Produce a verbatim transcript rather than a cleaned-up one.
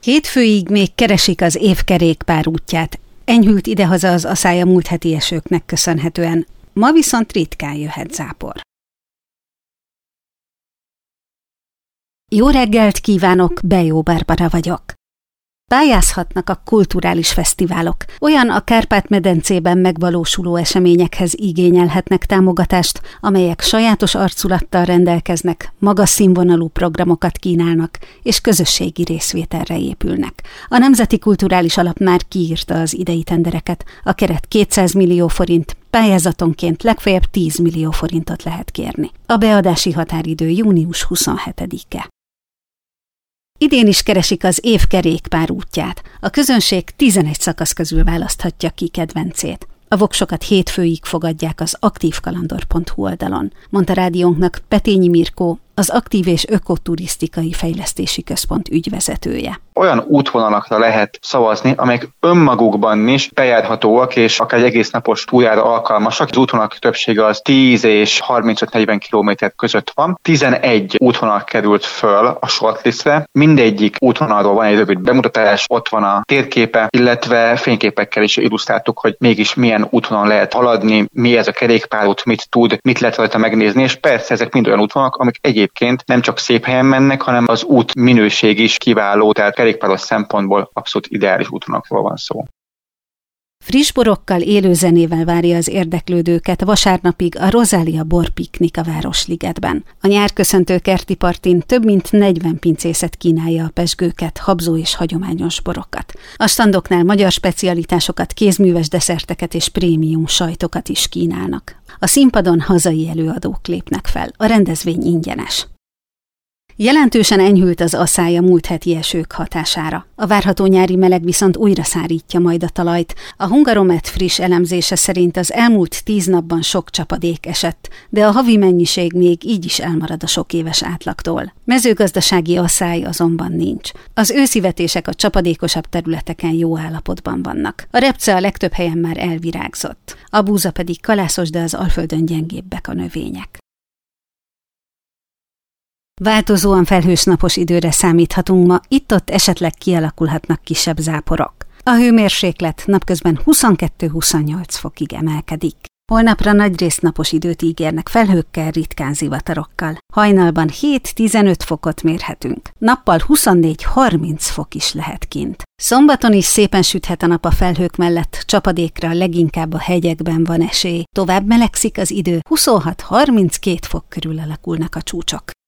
Hétfőig még keresik az év kerékpár útját. Enyhült idehaza az aszály a múlt heti esőknek köszönhetően. Ma viszont ritkán jöhet zápor. Jó reggelt kívánok, Bejó Barbara vagyok. Pályázhatnak a kulturális fesztiválok. Olyan a Kárpát-medencében megvalósuló eseményekhez igényelhetnek támogatást, amelyek sajátos arculattal rendelkeznek, magas színvonalú programokat kínálnak, és közösségi részvételre épülnek. A Nemzeti Kulturális Alap már kiírta az idei tendereket. A keret kétszáz millió forint, pályázatonként legfeljebb tíz millió forintot lehet kérni. A beadási határidő június huszonhetedike. Idén is keresik az év kerékpár útját. A közönség tizenegy szakasz közül választhatja ki kedvencét. A voksokat hétfőig fogadják az aktívkalandor pont hu oldalon, mondta rádiónknak Petényi Mirkó, az Aktív és Ökoturisztikai Fejlesztési Központ ügyvezetője. Olyan útvonalakra lehet szavazni, amelyek önmagukban is bejárhatóak, és akár egy egész napos túrára alkalmasak. Az útvonalak többsége az tíz és harmincöt-negyven kilométer között van. tizenegy útvonal került föl a shortlistre. Mindegyik útvonalról van egy rövid bemutatás, ott van a térképe, illetve fényképekkel is illusztráltuk, hogy mégis milyen útvonalon lehet haladni, mi ez a kerékpárút, mit tud, mit lehet rajta megnézni, és persze ezek mind olyan útvonalak, amik egyébként nem csak szép helyen mennek, hanem az út minőség is kiváló, tehát kerékpáros szempontból abszolút ideális útvonalakról van szó. Friss borokkal, élő zenével várja az érdeklődőket vasárnapig a Rozália borpiknik a Városligetben. A nyárköszöntő kerti partin több mint negyven pincészet kínálja a pezsgőket, habzó és hagyományos borokat. A standoknál magyar specialitásokat, kézműves desszerteket és prémium sajtokat is kínálnak. A színpadon hazai előadók lépnek fel, a rendezvény ingyenes. Jelentősen enyhült az aszály a múlt heti esők hatására. A várható nyári meleg viszont újra szárítja majd a talajt. A Hungaromet friss elemzése szerint az elmúlt tíz napban sok csapadék esett, de a havi mennyiség még így is elmarad a sok éves átlagtól. Mezőgazdasági aszály azonban nincs. Az őszivetések a csapadékosabb területeken jó állapotban vannak. A repce a legtöbb helyen már elvirágzott. A búza pedig kalászos, de az Alföldön gyengébbek a növények. Változóan felhős napos időre számíthatunk ma, itt-ott esetleg kialakulhatnak kisebb záporok. A hőmérséklet napközben huszonkettő-huszonnyolc fokig emelkedik. Holnapra nagyrészt napos időt ígérnek felhőkkel, ritkán zivatarokkal. Hajnalban hét-tizenöt fokot mérhetünk. Nappal huszonnégy-harminc fok is lehet kint. Szombaton is szépen süthet a nap a felhők mellett, csapadékra leginkább a hegyekben van esély. Tovább melegszik az idő, huszonhat-harminckét fok körül alakulnak a csúcsok.